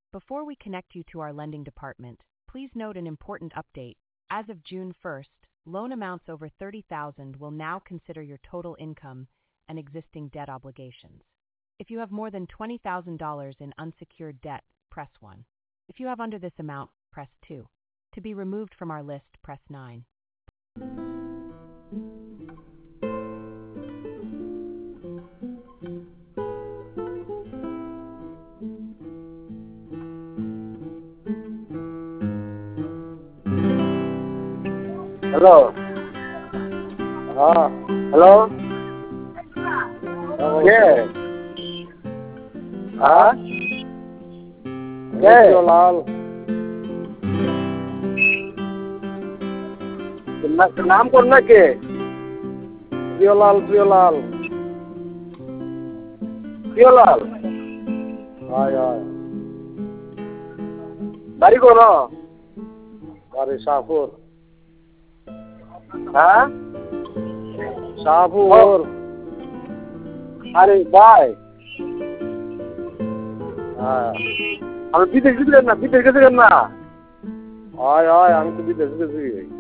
Before we connect you to our lending department, please note an important update. As of June 1st, loan amounts over $30,000 will now consider your total income and existing debt obligations. If you have more than $20,000 in unsecured debt, press 1. If you have under this amount, press 2. To be removed from our list, press 9. Hello. Hello. Yeah. प्रियोलाल नाम कोन के? प्रियोलाल प्रियोलाल प्रियोलाल हाय हाय बारी कोन? बारी शाहपुर हाँ शाहपुर अरे bye हाँ हम विदेश कैसे करना हाय हाय हम तो भी दस